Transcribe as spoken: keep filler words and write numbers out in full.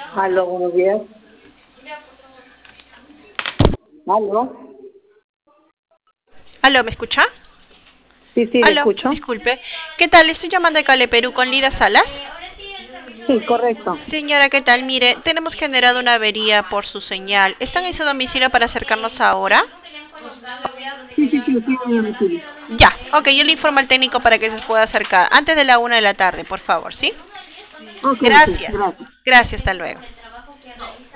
Aló, buenos días. Aló. Aló, ¿me escucha? Sí, sí, le Aló, escucho. disculpe. ¿Qué tal? Estoy llamando de Cale Perú con Lida Salas. Sí, correcto. Señora, ¿qué tal? Mire, tenemos generado una avería por su señal. ¿Están en su domicilio para acercarnos ahora? Sí, sí, sí, sí, voy a recibir. Ya, ok, yo le informo al técnico para que se pueda acercar. Antes de la una de la tarde, por favor, ¿sí? Ok, ok, Gracias. gracias. Gracias, hasta luego.